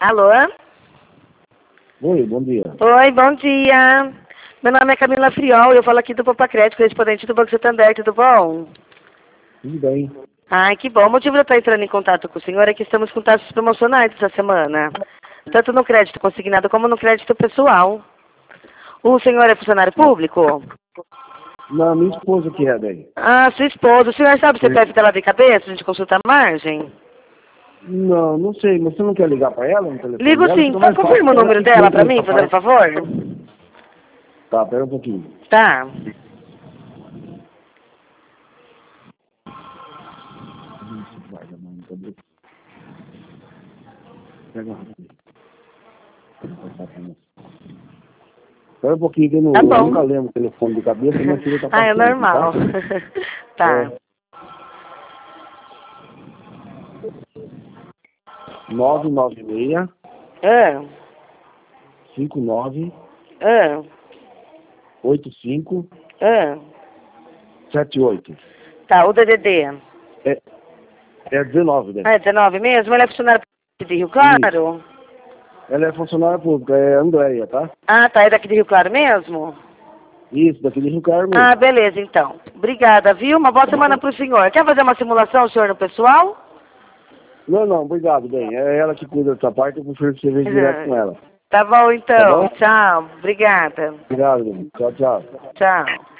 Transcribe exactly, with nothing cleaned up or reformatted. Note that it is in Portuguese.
Alô? Oi, bom dia. Oi, bom dia. Meu nome é Camila Friol, eu falo aqui do Popacrédito, correspondente do Banco Santander, tudo bom? Tudo bem. Ai, que bom. O motivo de eu estar entrando em contato com o senhor é que estamos com taxas promocionais essa semana, tanto no crédito consignado como no crédito pessoal. O senhor é funcionário público? Não, minha esposa que é daí. Ah, sua esposa. O senhor sabe se deve dela de cabeça, a gente consulta a margem? Não, não sei, mas você não quer ligar pra ela no telefone Ligo dela? sim. Fica mais fácil. Confirma o Ela número que dela cuida pra mim, dessa fazendo parte. favor? Tá, pera um pouquinho. Tá. Guarda, mano, cadê? Pega rápido. Espera um pouquinho que eu, não, Tá eu bom. nunca lembro o telefone de cabeça, minha filha tá Ah, é passando aqui, normal. tá? Tá. É nove nove seis, Ah, cinco nove, ah, oito cinco, ah. sete oito. Tá, o D D D. É, é dezenove, né? Ah, é dezenove mesmo? Ele é funcionário de Rio Claro? Ela é funcionária pública, é Andréia, tá? Ah, tá. É daqui de Rio Claro mesmo? Isso, daqui de Rio Claro Ah, mesmo. beleza, então. Obrigada, viu? Uma boa Tá semana bom? pro senhor. Quer fazer uma simulação, senhor, no pessoal? Não, não, obrigado, bem. É ela que cuida dessa parte, eu prefiro que você veja direto com ela. Tá bom, Tá então. bom? Tchau. Obrigada. Obrigado, bem. Tchau, tchau. Tchau.